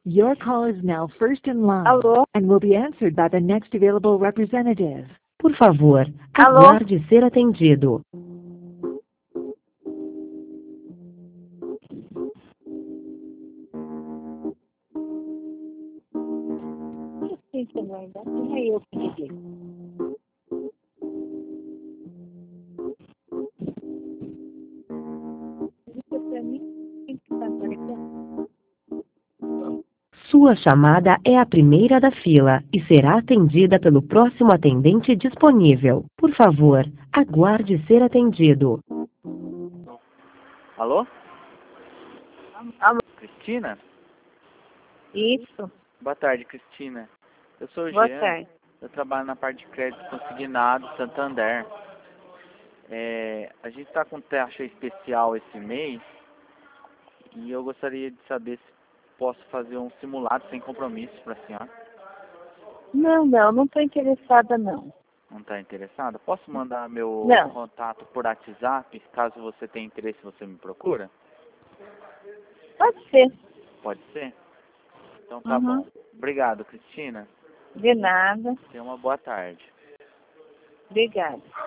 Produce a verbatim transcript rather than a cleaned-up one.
Your call is now first in line Alô? and will be answered by the next available representative. Por favor, Alô? aguarde ser atendido. É eu que liguei. Isso pra mim tem que estar aparecendo. Sua chamada é a primeira da fila e será atendida pelo próximo atendente disponível. Por favor, aguarde ser atendido. Alô? Alô? Cristina? Isso. Boa tarde, Cristina. Eu sou o Boa Jean. tarde. Eu trabalho na parte de crédito consignado Santander. É, a gente está com taxa especial esse mês e eu gostaria de saber se posso fazer um simulado sem compromisso para a senhora. Não, não, não estou interessada, não. Não está interessada? Posso mandar meu Não. contato por WhatsApp? Caso você tenha interesse, você me procura? Pode ser. Pode ser? Então tá Uhum. bom. Obrigado, Cristina. De nada. Tenha uma boa tarde. Obrigada.